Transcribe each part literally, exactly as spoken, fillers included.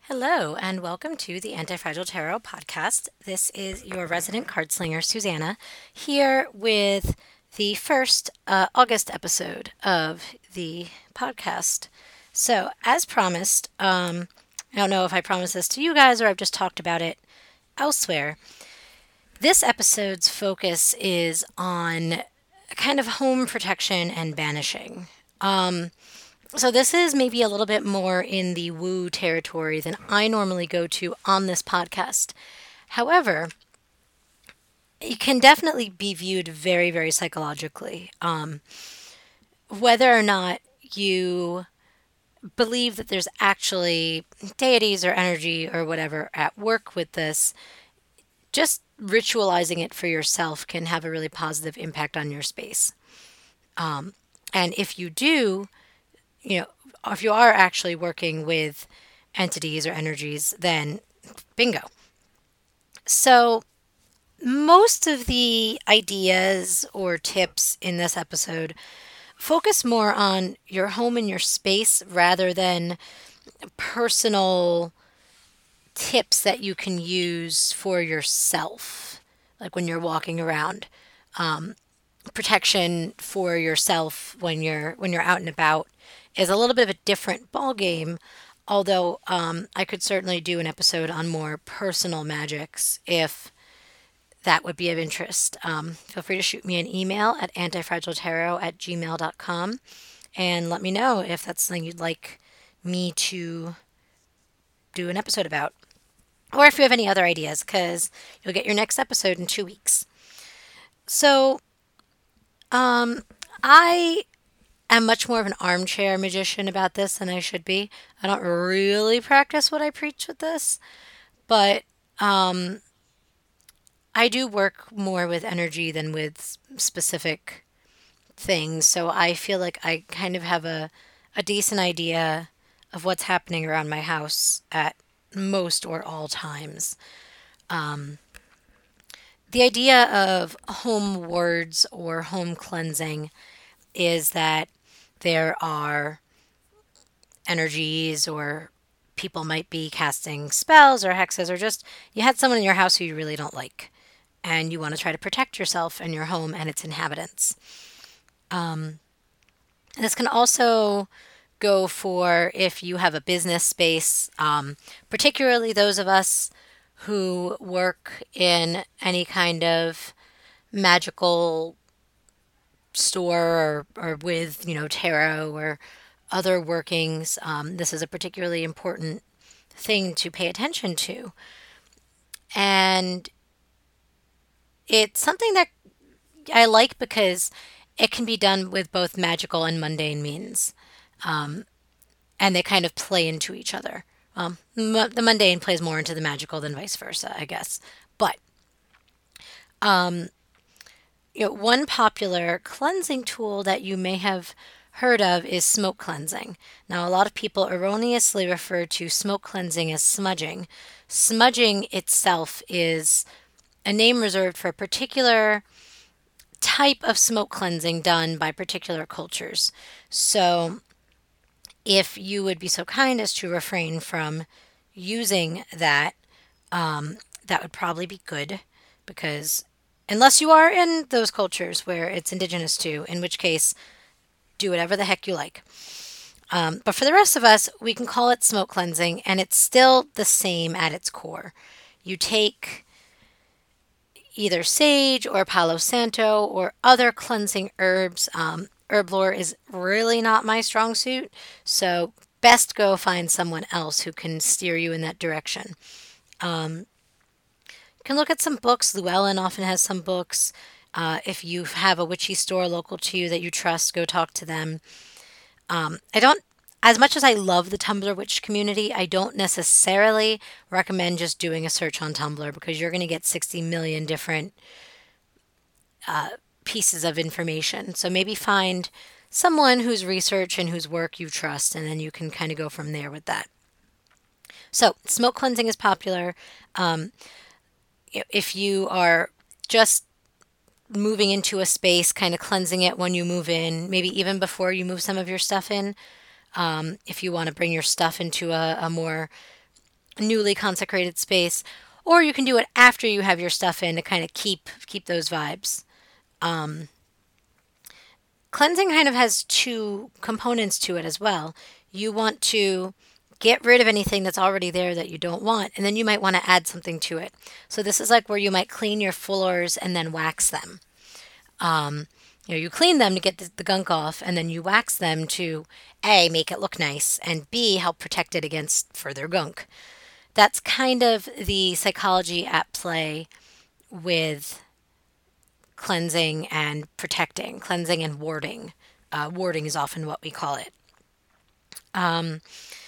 Hello, and welcome to the Anti-Fragile Tarot podcast. This is your resident card slinger, Susanna, here with the first uh, August episode of the podcast. So, as promised, um, I don't know if I promised this to you guys or I've just talked about it elsewhere. This episode's focus is on kind of home protection and banishing. Um, so this is maybe a little bit more in the woo territory than I normally go to on this podcast. However, it can definitely be viewed very, very psychologically. Um, whether or not you believe that there's actually deities or energy or whatever at work with this, just ritualizing it for yourself can have a really positive impact on your space. Um, and if you do, you know, if you are actually working with entities or energies, then bingo. So, most of the ideas or tips in this episode focus more on your home and your space rather than personal tips that you can use for yourself, like when you're walking around. Um, protection for yourself when you're when you're out and about is a little bit of a different ball game. Although um, I could certainly do an episode on more personal magics if that would be of interest. Um, feel free to shoot me an email at antifragiletarot at gmail dot com and let me know if that's something you'd like me to do an episode about. Or if you have any other ideas, because you'll get your next episode in two weeks. So, um, I am much more of an armchair magician about this than I should be. I don't really practice what I preach with this, but um, I do work more with energy than with specific things. So I feel like I kind of have a, a decent idea of what's happening around my house at most or all times. Um, the idea of home wards or home cleansing is that there are energies or people might be casting spells or hexes, or just you had someone in your house who you really don't like and you want to try to protect yourself and your home and its inhabitants. Um, this can also go for if you have a business space, um, particularly those of us who work in any kind of magical store or, or with, you know, tarot or other workings. Um, this is a particularly important thing to pay attention to. And it's something that I like because it can be done with both magical and mundane means. Um, and they kind of play into each other. Um, m- the mundane plays more into the magical than vice versa, I guess. But um, you know, one popular cleansing tool that you may have heard of is smoke cleansing. Now, a lot of people erroneously refer to smoke cleansing as smudging. Smudging itself is a name reserved for a particular type of smoke cleansing done by particular cultures. So, if you would be so kind as to refrain from using that, um, that would probably be good because unless you are in those cultures where it's indigenous to, in which case, do whatever the heck you like. Um, but for the rest of us, we can call it smoke cleansing, and it's still the same at its core. You take either sage or Palo Santo or other cleansing herbs. Um, herb lore is really not my strong suit, so best go find someone else who can steer you in that direction. Um, you can look at some books. Llewellyn often has some books. Uh, if you have a witchy store local to you that you trust, go talk to them. Um, I don't, as much as I love the Tumblr witch community, I don't necessarily recommend just doing a search on Tumblr because you're going to get sixty million different uh, pieces of information. So maybe find someone whose research and whose work you trust, and then you can kind of go from there with that. So smoke cleansing is popular. Um, if you are just moving into a space, kind of cleansing it when you move in, maybe even before you move some of your stuff in. Um, if you want to bring your stuff into a, a more newly consecrated space, or you can do it after you have your stuff in to kind of keep keep those vibes. Um, Cleansing kind of has two components to it as well. You want to get rid of anything that's already there that you don't want, and then you might want to add something to it. So this is like where you might clean your floors and then wax them. Um, you know, you clean them to get the, the gunk off, and then you wax them to A, make it look nice, and B, help protect it against further gunk. That's kind of the psychology at play with cleansing and protecting, cleansing and warding. Uh, warding is often what we call it. Um,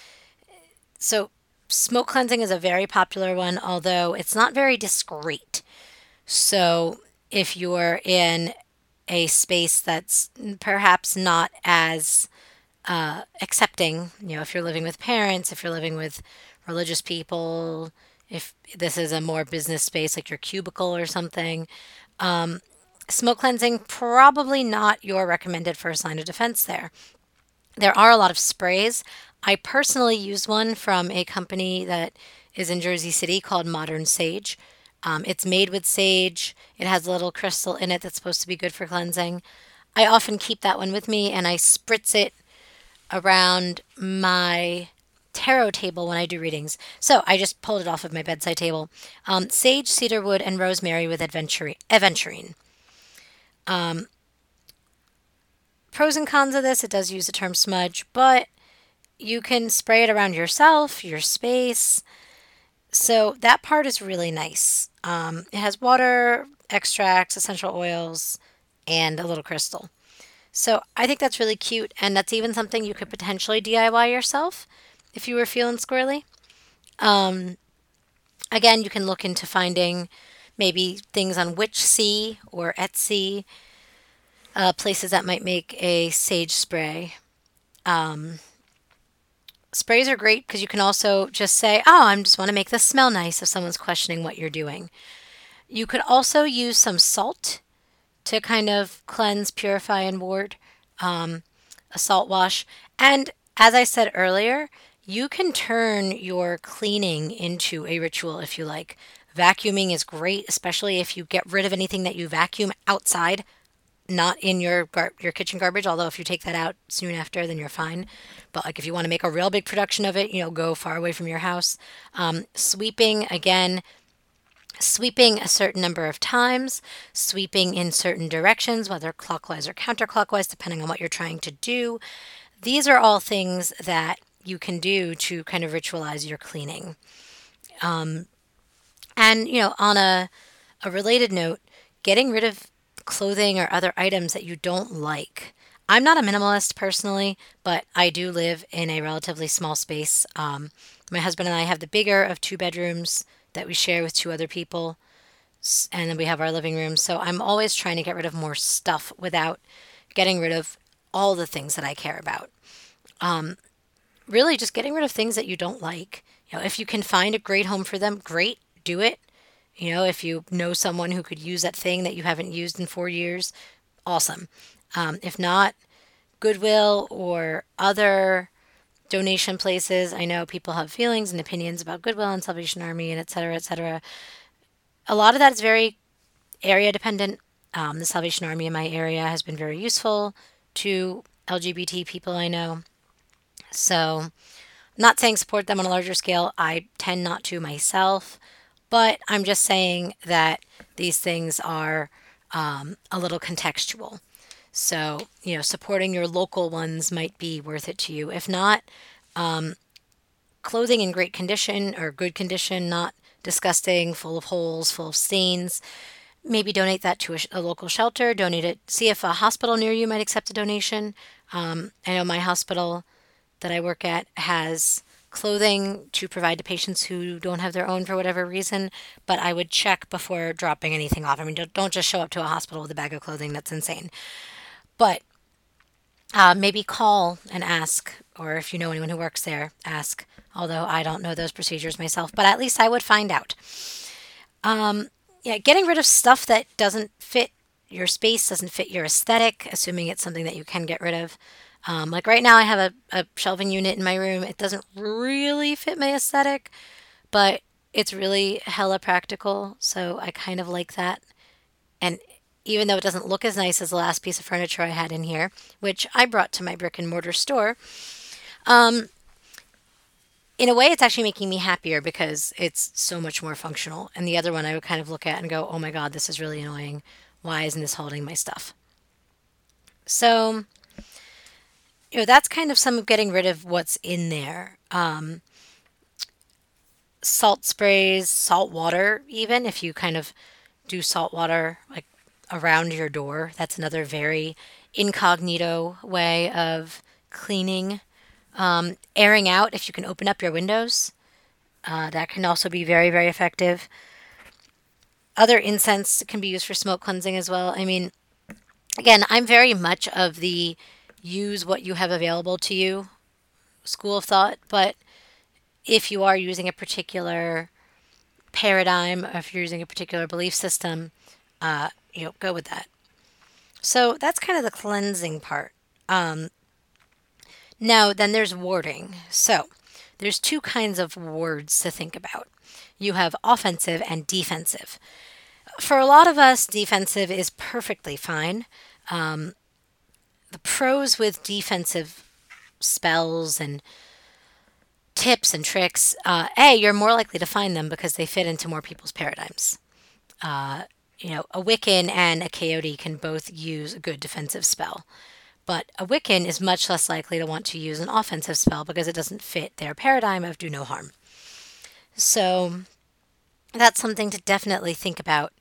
so, smoke cleansing is a very popular one, although it's not very discreet. So, if you're in a space that's perhaps not as uh, accepting, you know, if you're living with parents, if you're living with religious people, if this is a more business space like your cubicle or something, um, smoke cleansing probably not your recommended first line of defense there. There are a lot of sprays. I personally use one from a company that is in Jersey City called Modern Sage. Um, it's made with sage. It has a little crystal in it that's supposed to be good for cleansing. I often keep that one with me and I spritz it around my tarot table when I do readings. So I just pulled it off of my bedside table. Um, sage, cedarwood, and rosemary with aventurine. aventurine. Um, Pros and cons of this, it does use the term smudge, but you can spray it around yourself, your space. So that part is really nice. Um, it has water, extracts, essential oils, and a little crystal. So I think that's really cute, and that's even something you could potentially D I Y yourself if you were feeling squirrely. Um, Again, you can look into finding maybe things on Witchsea or Etsy, uh, places that might make a sage spray. Um, Sprays are great because you can also just say, oh, I just want to make this smell nice if someone's questioning what you're doing. You could also use some salt to kind of cleanse, purify, and ward, um, a salt wash. And as I said earlier, you can turn your cleaning into a ritual if you like. Vacuuming is great, especially if you get rid of anything that you vacuum outside, not in your gar- your kitchen garbage. Although if you take that out soon after, then you're fine. But like if you want to make a real big production of it, you know, go far away from your house. Um, sweeping again, sweeping a certain number of times, sweeping in certain directions, whether clockwise or counterclockwise, depending on what you're trying to do. These are all things that you can do to kind of ritualize your cleaning. Um, and, you know, on a, a related note, getting rid of clothing or other items that you don't like. I'm not a minimalist personally, but I do live in a relatively small space. Um, my husband and I have the bigger of two bedrooms that we share with two other people, and then we have our living room. So I'm always trying to get rid of more stuff without getting rid of all the things that I care about. Um, Really, just getting rid of things that you don't like. You know, if you can find a great home for them, great, do it. You know, if you know someone who could use that thing that you haven't used in four years, awesome. Um, if not, Goodwill or other donation places. I know people have feelings and opinions about Goodwill and Salvation Army and et cetera, et cetera. A lot of that is very area dependent. Um, the Salvation Army in my area has been very useful to L G B T people I know. So, I'm not saying support them on a larger scale. I tend not to myself, but I'm just saying that these things are um, a little contextual. So, you know, supporting your local ones might be worth it to you. If not, um, clothing in great condition or good condition, not disgusting, full of holes, full of stains, maybe donate that to a, sh- a local shelter. Donate it. See if a hospital near you might accept a donation. Um, I know my hospital that I work at has clothing to provide to patients who don't have their own for whatever reason, but I would check before dropping anything off. I mean, don't, don't just show up to a hospital with a bag of clothing. That's insane. But uh, maybe call and ask, or if you know anyone who works there, ask. Although I don't know those procedures myself, but at least I would find out. Um, yeah, getting rid of stuff that doesn't fit your space, doesn't fit your aesthetic, assuming it's something that you can get rid of. Um, like right now, I have a, a shelving unit in my room. It doesn't really fit my aesthetic, but it's really hella practical. So I kind of like that. And even though it doesn't look as nice as the last piece of furniture I had in here, which I brought to my brick and mortar store, um, in a way, it's actually making me happier because it's so much more functional. And the other one I would kind of look at and go, oh my God, this is really annoying. Why isn't this holding my stuff? So, you know, that's kind of some of getting rid of what's in there. Um, salt sprays, salt water, even if you kind of do salt water like around your door, that's another very incognito way of cleaning. Um, airing out, if you can open up your windows, uh, that can also be very, very effective. Other incense can be used for smoke cleansing as well. I mean, again, I'm very much of the use what you have available to you school of thought, but if you are using a particular paradigm, or if you're using a particular belief system, uh, you know, go with that. So that's kind of the cleansing part. Um, now, then there's warding. So there's two kinds of wards to think about. You have offensive and defensive. For a lot of us, defensive is perfectly fine. Um, the pros with defensive spells and tips and tricks, uh, A, you're more likely to find them because they fit into more people's paradigms. Uh, you know, a Wiccan and a Coyote can both use a good defensive spell. But a Wiccan is much less likely to want to use an offensive spell because it doesn't fit their paradigm of do no harm. So that's something to definitely think about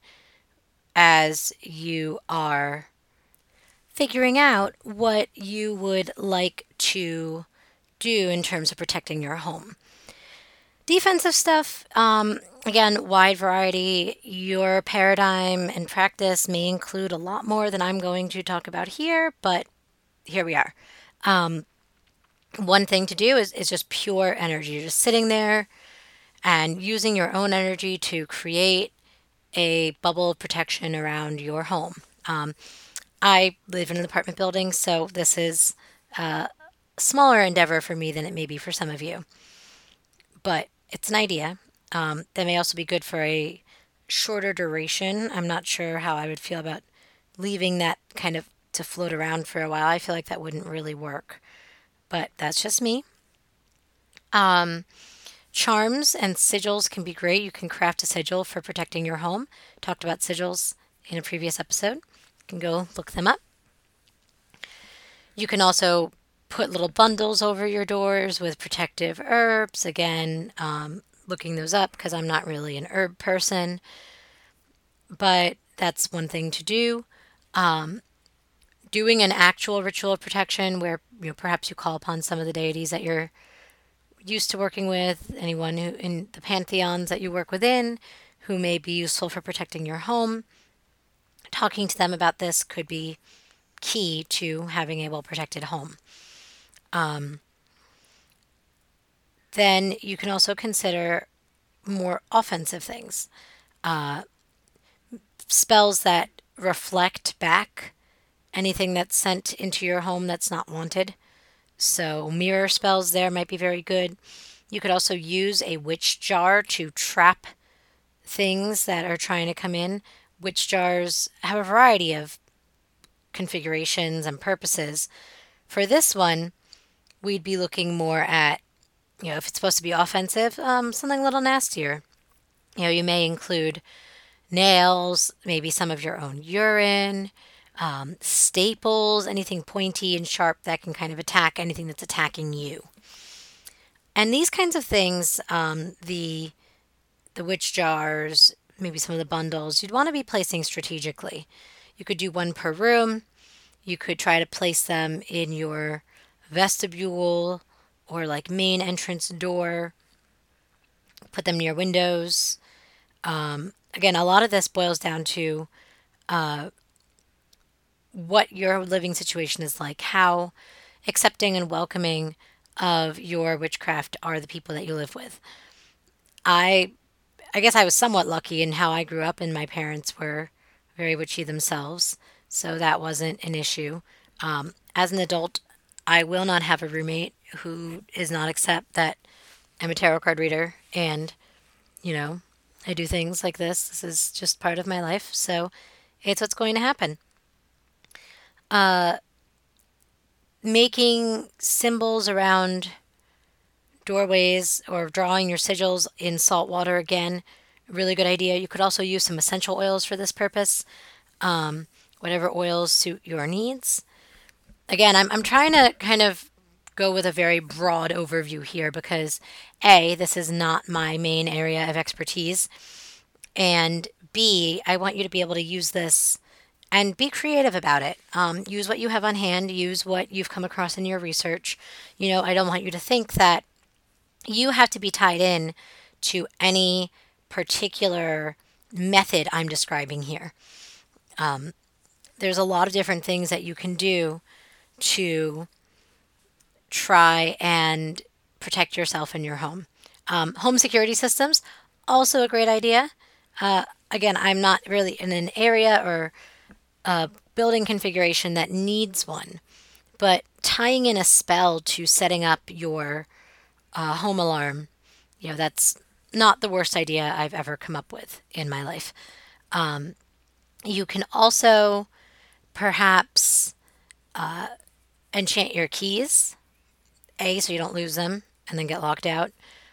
as you are figuring out what you would like to do in terms of protecting your home. Defensive stuff, um, again, wide variety. Your paradigm and practice may include a lot more than I'm going to talk about here, but here we are. Um, one thing to do is, is just pure energy. You're just sitting there and using your own energy to create a bubble of protection around your home. Um, I live in an apartment building, so this is a smaller endeavor for me than it may be for some of you. But it's an idea. Um, that may also be good for a shorter duration. I'm not sure how I would feel about leaving that kind of to float around for a while. I feel like that wouldn't really work. But that's just me. Um, charms and sigils can be great. You can craft a sigil for protecting your home. Talked about sigils in a previous episode. You can go look them up. You can also put little bundles over your doors with protective herbs. Again, um, looking those up because I'm not really an herb person, but that's one thing to do. Um, doing an actual ritual of protection where you know perhaps you call upon some of the deities that you're used to working with, anyone who in the pantheons that you work within who may be useful for protecting your home. Talking to them about this could be key to having a well protected home. Um, then you can also consider more offensive things, uh, spells that reflect back anything that's sent into your home that's not wanted. So mirror spells there might be very good. You could also use a witch jar to trap things that are trying to come in. Witch jars have a variety of configurations and purposes. For this one, we'd be looking more at, you know, if it's supposed to be offensive, um, something a little nastier. You know, you may include nails, maybe some of your own urine, um, staples, anything pointy and sharp that can kind of attack anything that's attacking you. And these kinds of things, um, the the witch jars, maybe some of the bundles, you'd want to be placing strategically. You could do one per room. You could try to place them in your vestibule or like main entrance door. Put them near windows. Um, again, a lot of this boils down to uh, what your living situation is like, how accepting and welcoming of your witchcraft are the people that you live with. I I guess I was somewhat lucky in how I grew up, and my parents were very witchy themselves, so that wasn't an issue. Um, as an adult, I will not have a roommate who is not accept that I'm a tarot card reader and You know, I do things like this. This is just part of my life. So it's what's going to happen. Making symbols around doorways or drawing your sigils in salt water again, really good idea. You could also use some essential oils for this purpose, whatever oils suit your needs. Again, I'm, I'm trying to kind of go with a very broad overview here because A, this is not my main area of expertise, and B, I want you to be able to use this and be creative about it. Um, use what you have on hand, use what you've come across in your research. You know, I don't want you to think that you have to be tied in to any particular method I'm describing here. There's a lot of different things that you can do to try and protect yourself in your home. Um, home security systems, also a great idea. Again, I'm not really in an area or a building configuration that needs one, but tying in a spell to setting up your uh, home alarm, you know, that's not the worst idea I've ever come up with in my life. You can also perhaps enchant your keys, A, so you don't lose them and then get locked out.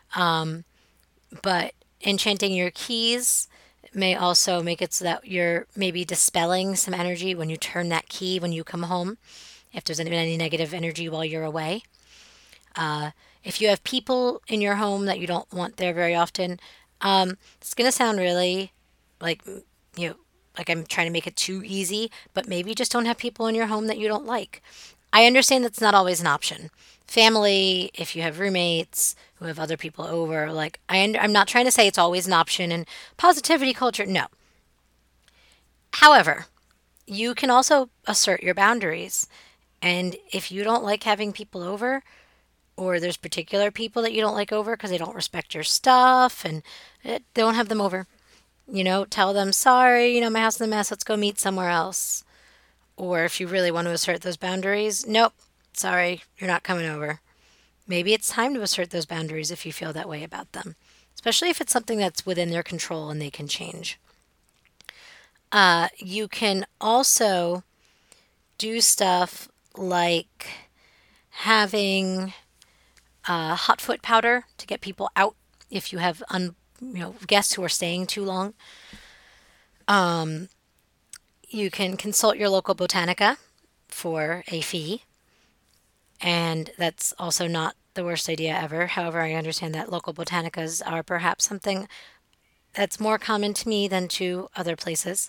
But enchanting your keys may also make it so that you're maybe dispelling some energy when you turn that key when you come home, if there's been any negative energy while you're away. If you have people in your home that you don't want there very often, it's going to sound really like, you know, like I'm trying to make it too easy, but maybe just don't have people in your home that you don't like. I understand that's not always an option. Family, if you have roommates who have other people over, like I, I'm not trying to say it's always an option in positivity culture. No. However, you can also assert your boundaries. And if you don't like having people over, or there's particular people that you don't like over because they don't respect your stuff and eh, don't have them over, you know, tell them, sorry, you know, my house is a mess, let's go meet somewhere else. Or if you really want to assert those boundaries, nope, sorry, you're not coming over. Maybe it's time to assert those boundaries if you feel that way about them, especially if it's something that's within their control and they can change. Uh, you can also do stuff like having uh, hot foot powder to get people out if you have un, you know guests who are staying too long. You can consult your local botanica for a fee, and that's also not the worst idea ever. However, I understand that local botanicas are perhaps something that's more common to me than to other places,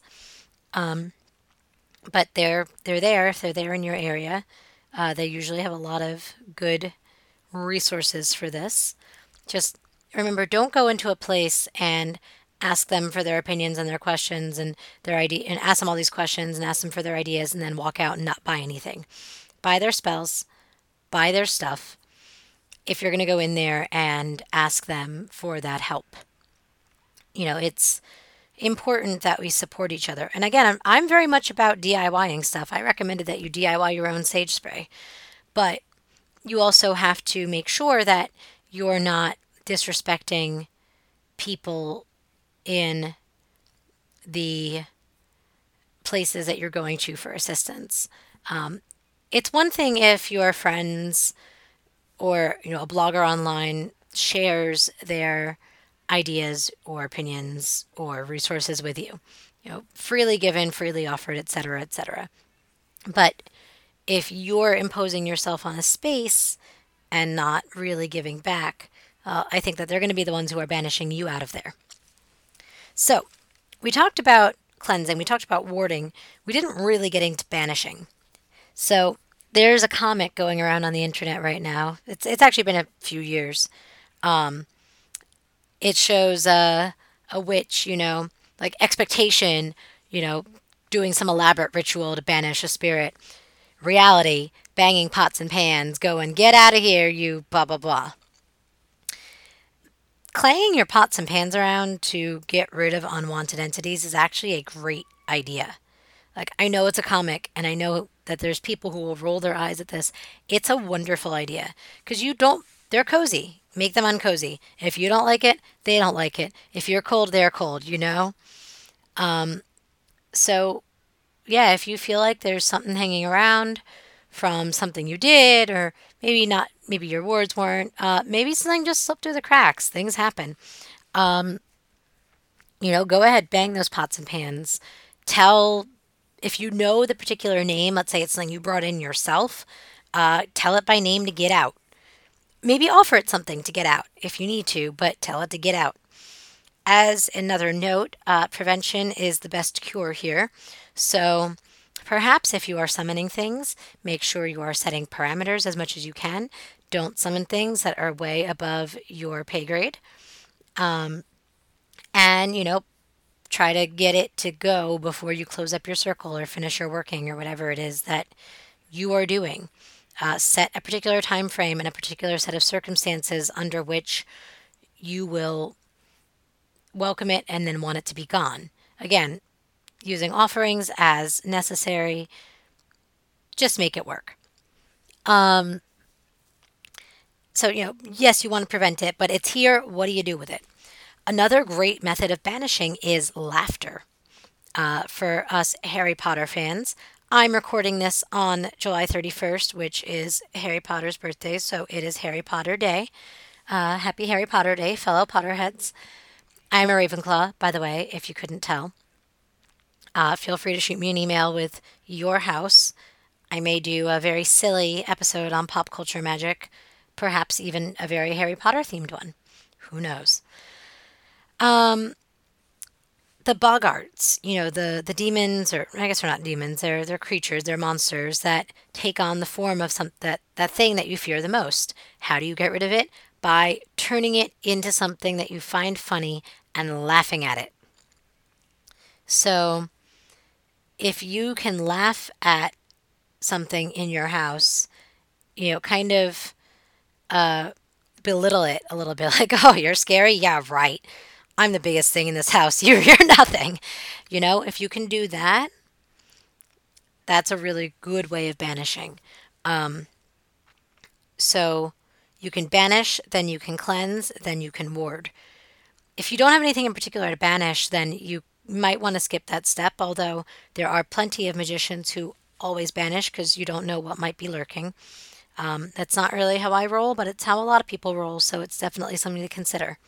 but they're they're there if they're there in your area. Uh, they usually have a lot of good resources for this. Just remember, don't go into a place and ask them for their opinions and their questions and their idea and ask them all these questions and ask them for their ideas and then walk out and not buy anything. Buy their spells, buy their stuff if you're going to go in there and ask them for that help. You know, it's important that we support each other. And again, I'm, I'm very much about DIYing stuff. I recommended that you D I Y your own sage spray, but you also have to make sure that you're not disrespecting people in the places that you're going to for assistance. It's one thing if your friends or you know a blogger online shares their ideas or opinions or resources with you. You know, freely given, freely offered, et cetera, et cetera. But if you're imposing yourself on a space and not really giving back, uh, I think that they're going to be the ones who are banishing you out of there. So, we talked about cleansing, we talked about warding, we didn't really get into banishing. So, there's a comic going around on the internet right now. It's it's actually been a few years. It shows a a witch, you know, like expectation, you know, doing some elaborate ritual to banish a spirit. Reality, banging pots and pans, going, get out of here, you blah blah blah. Clanging your pots and pans around to get rid of unwanted entities is actually a great idea. Like, I know it's a comic, and I know that there's people who will roll their eyes at this. It's a wonderful idea because you don't they're cozy. Make them uncozy. If you don't like it, they don't like it. If you're cold, they're cold, you know? So, yeah, if you feel like there's something hanging around from something you did, or maybe not, maybe your words weren't, uh, maybe something just slipped through the cracks. Things happen. You know, go ahead, bang those pots and pans. Tell, if you know the particular name, let's say it's something you brought in yourself, uh, tell it by name to get out. Maybe offer it something to get out if you need to, but tell it to get out. As another note, uh, prevention is the best cure here. So perhaps if you are summoning things, make sure you are setting parameters as much as you can. Don't summon things that are way above your pay grade. And, you know, try to get it to go before you close up your circle or finish your working or whatever it is that you are doing. Uh, set a particular time frame and a particular set of circumstances under which you will welcome it and then want it to be gone. Again, using offerings as necessary, just make it work. So, you know, yes, you want to prevent it, but it's here. What do you do with it? Another great method of banishing is laughter. Uh, for us Harry Potter fans, I'm recording this on July thirty-first, which is Harry Potter's birthday, so it is Harry Potter Day. Uh, happy Harry Potter Day, fellow Potterheads. I'm a Ravenclaw, by the way, if you couldn't tell. Uh, feel free to shoot me an email with your house. I may do a very silly episode on pop culture magic, perhaps even a very Harry Potter themed one. Who knows? The boggarts, you know, the the demons, or I guess they're not demons, they're they're creatures, they're monsters that take on the form of some that that thing that you fear the most. How do you get rid of it? By turning it into something that you find funny and laughing at it. So, if you can laugh at something in your house, you know, kind of belittle it a little bit, like, oh, you're scary? Yeah, right. I'm the biggest thing in this house. You're, you're nothing. You know, if you can do that, that's a really good way of banishing. So you can banish, then you can cleanse, then you can ward. If you don't have anything in particular to banish, then you might want to skip that step, although there are plenty of magicians who always banish because you don't know what might be lurking. Um, that's not really how I roll, but it's how a lot of people roll, so it's definitely something to consider.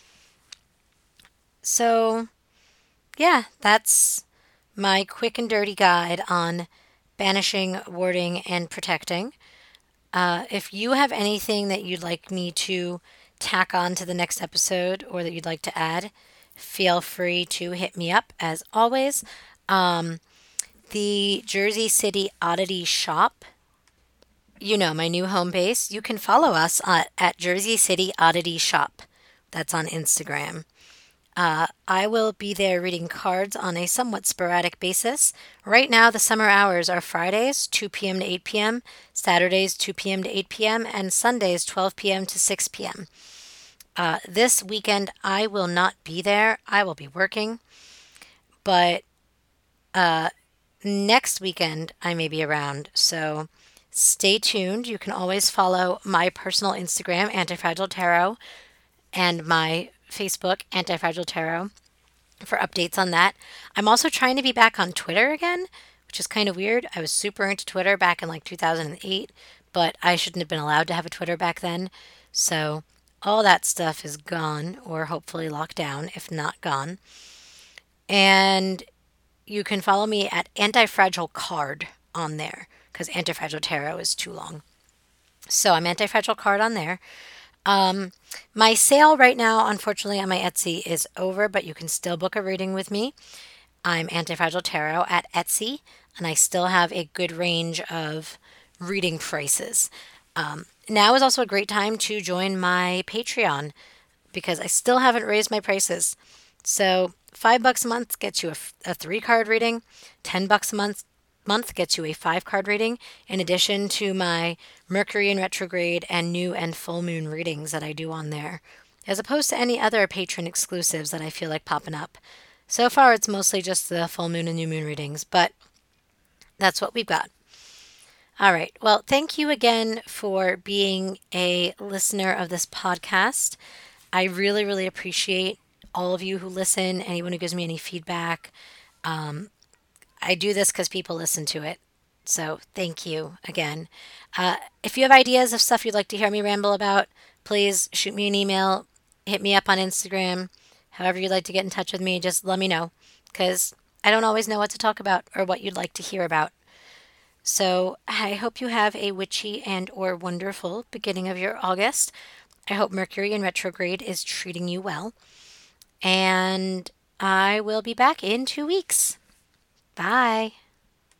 So, yeah, that's my quick and dirty guide on banishing, warding, and protecting. Uh, if you have anything that you'd like me to tack on to the next episode or that you'd like to add, feel free to hit me up. As always, the Jersey City Oddity Shop, you know, my new home base, you can follow us at, at Jersey City Oddity Shop. That's on Instagram. I will be there reading cards on a somewhat sporadic basis. Right now, the summer hours are Fridays, two p.m. to eight p.m., Saturdays, two p.m. to eight p.m., and Sundays, twelve p.m. to six p.m. Uh, this weekend, I will not be there. I will be working. But next weekend, I may be around. So stay tuned. You can always follow my personal Instagram, Antifragile Tarot, and my Facebook, Antifragile Tarot, for updates on that. I'm also trying to be back on Twitter again, which is kind of weird. I was super into Twitter back in like two thousand eight, but I shouldn't have been allowed to have a Twitter back then. So all that stuff is gone, or hopefully locked down, if not gone. And you can follow me at Antifragile Card on there because Antifragile Tarot is too long. So I'm Antifragile Card on there. My sale right now, unfortunately, on my Etsy is over, but you can still book a reading with me. I'm Antifragile Tarot at Etsy, and I still have a good range of reading prices. Um, now is also a great time to join my Patreon because I still haven't raised my prices. So five bucks a month gets you a, a three card reading. Ten bucks a month month gets you a five card reading, in addition to my Mercury in retrograde and new and full moon readings that I do on there, as opposed to any other patron exclusives that I feel like popping up. So far, it's mostly just the full moon and new moon readings, but that's what we've got. All right. Well, thank you again for being a listener of this podcast. I really, really appreciate all of you who listen, anyone who gives me any feedback. I do this because people listen to it. So thank you again. Uh, if you have ideas of stuff you'd like to hear me ramble about, please shoot me an email, hit me up on Instagram, however you'd like to get in touch with me, just let me know because I don't always know what to talk about or what you'd like to hear about. So I hope you have a witchy and or wonderful beginning of your August. I hope Mercury in retrograde is treating you well. And I will be back in two weeks. Bye.